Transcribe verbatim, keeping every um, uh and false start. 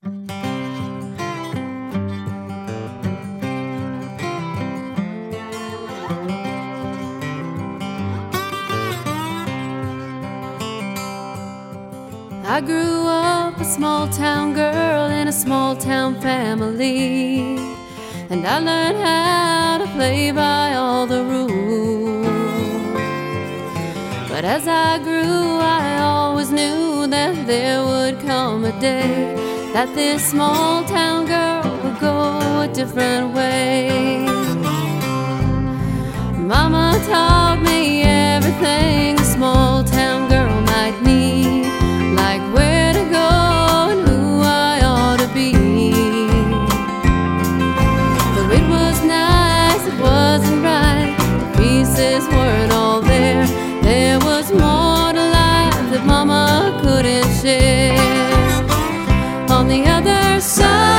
I grew up a small town girl in a small town family, and I learned how to play by all the rules. But as I grew, I always knew that there would come a day that this small town girl would go a different way. Mama taught me everything a small town girl might need, like where to go and who I ought to be. Though it was nice, it wasn't right, the pieces weren't all there. There was more to life that Mama couldn't share. On the other side